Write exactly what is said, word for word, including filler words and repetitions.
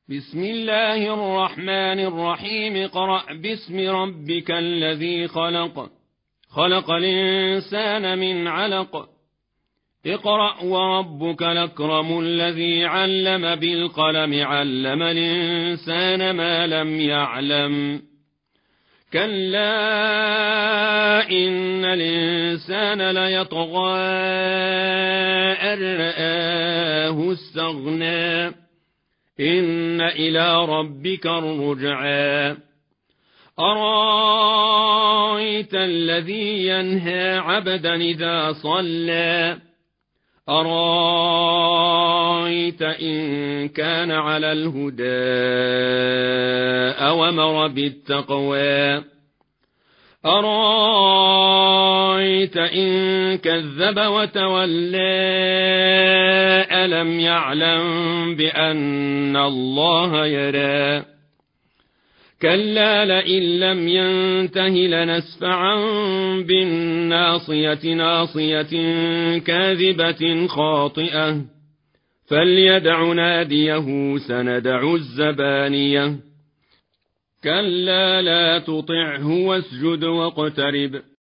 بسم الله الرحمن الرحيم اقرأ باسم ربك الذي خلق خلق الإنسان من علق اقرأ وربك الأكرم الذي علم بالقلم علم الإنسان ما لم يعلم كلا إن الإنسان ليطغى أن رآه استغنى إن إلى ربك الرجعى أرأيت الذي ينهى عبدا إذا صلى أرأيت إن كان على الهدى أوامر بالتقوى أرأيت إن كذب وتولى ألم يعلم بأن الله يرى كلا لئن لم ينته لنسفعا بالناصية ناصية كاذبة خاطئة فليدع ناديه سندع الزبانية كلا لا تطعه واسجد واقترب